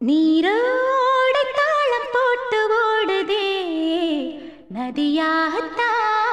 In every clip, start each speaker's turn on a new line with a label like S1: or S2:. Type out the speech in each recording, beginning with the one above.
S1: நீரோட தாளம் போட்டு ஓடுதே நதியாகத்தான்.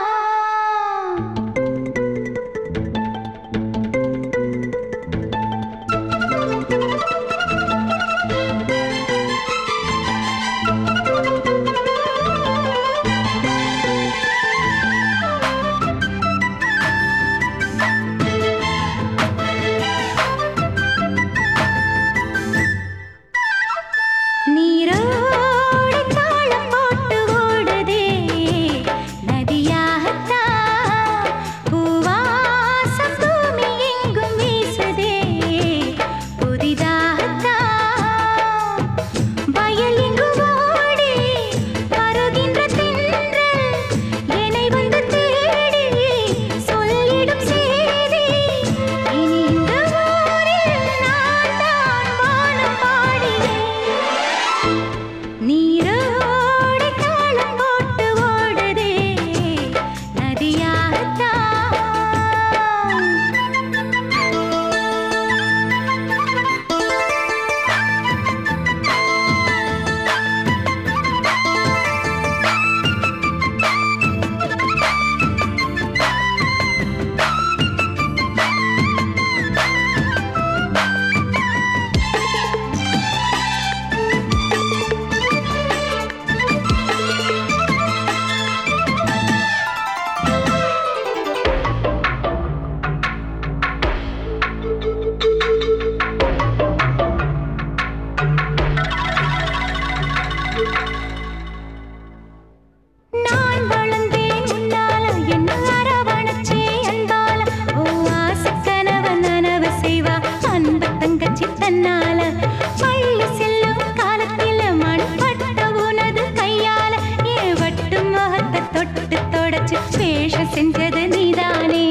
S1: செஞ்சது நீதானே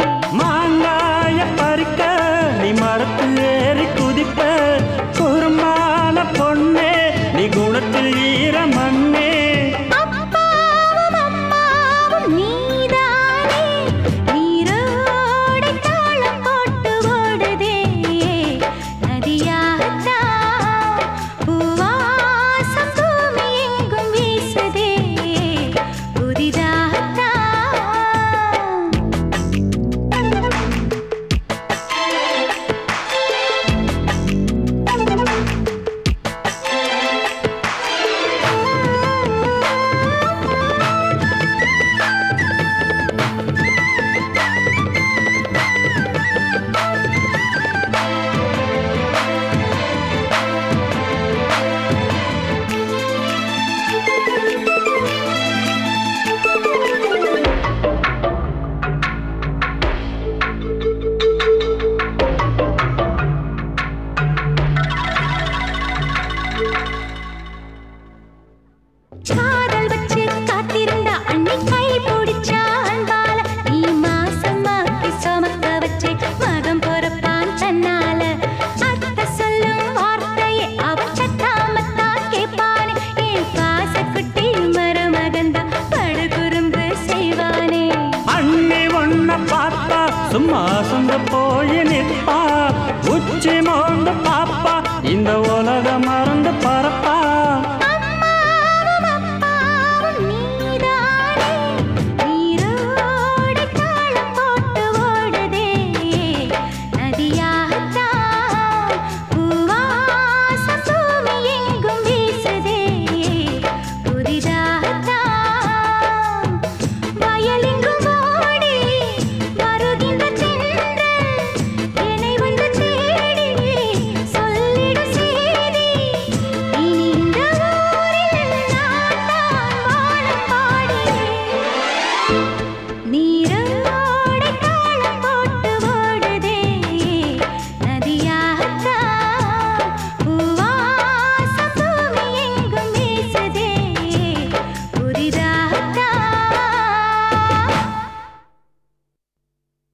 S2: மாங்காய பறிக்க நீ மரத்தில் ஏறி குதிப்ப குறும்பான பொண்ணே நீ குணத்தில் ஈர மண்ணே
S1: அப்பாவும் அம்மாவும் நீதானே நீரோட தாளம் போட்டு ஓடுதே நதியாகத்தான் பூவாசம் பூமி எங்கும் வீசுதே புதிதாகத்தான். காதல் வச்சு காத்திருந்த அன்னை கை பிடிச்சா அன்பால நீ மாசமாக்கி சுமக்க வச்சே மகன் பொறப்பான் தன்னால அத்த சொல்லும் வார்த்தையை அவ சட்டாமத்தான் கேட்பானே என் பாசக்குட்டி மருமகந்தா படுகுறும்பு செய்வானே.
S2: அண்ணி ஒன்ன பார்த்தா சும்மா சொந்த போய் நிற்பா உச்சி மோந்து பாப்பா இந்த உலக மறந்து